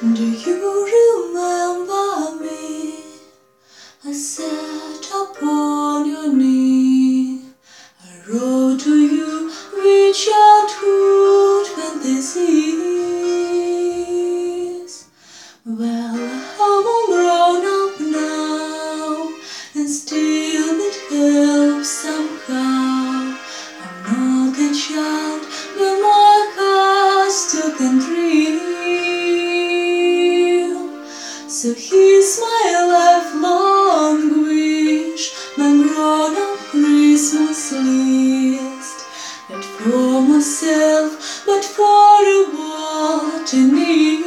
Do you remember me? I sat upon your knee. I wrote to you, reach out to 20 seas. Well, I'm all grown up now, and still it helps somehow. I'm not a child, but my heart still can dream. So here's my lifelong wish, my grown-up Christmas list. Not for myself, but for the world to need.